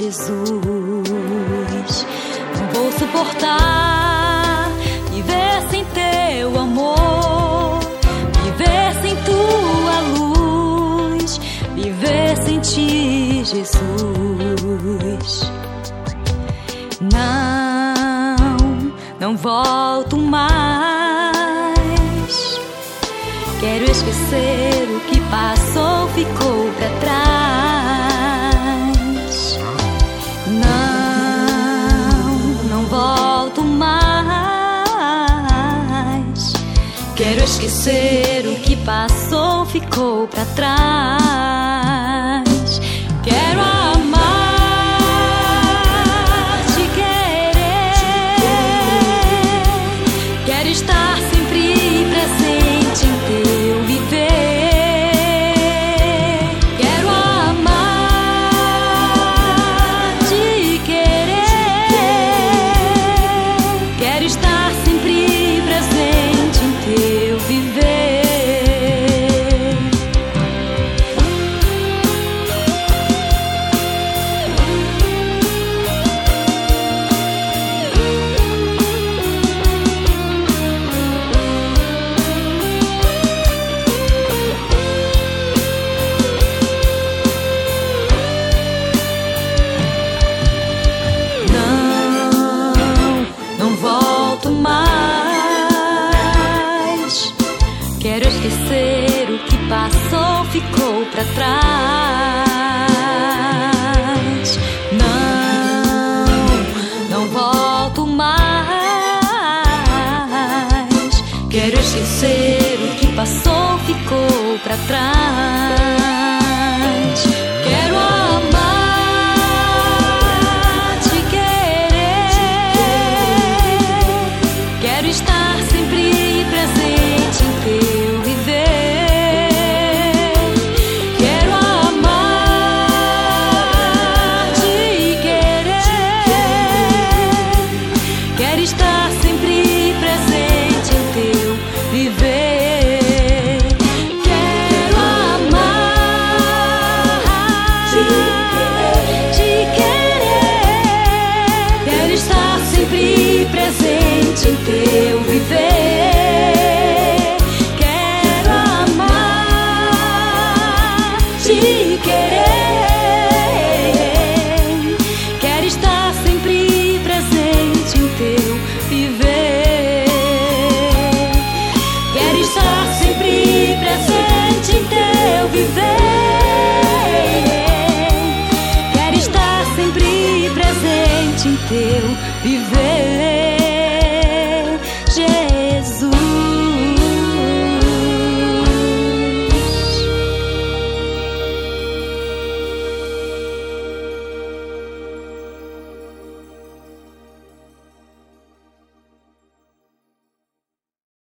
Jesus. Não vou suportar viver sem teu amor, viver sem tua luz, viver sem ti, Jesus. Não volto mais. Quero esquecer o que passou, ficou pra trás. Não volto mais. Quero esquecer o que passou, ficou pra trás. Quero amar, te querer. Quero estar sempre presente em teu viver. Quero amar, te querer. Quero estar sempre presente em teu viver. Quero esquecer o que passou, ficou pra trás. Não volto mais. Quero esquecer o que passou, ficou pra trás.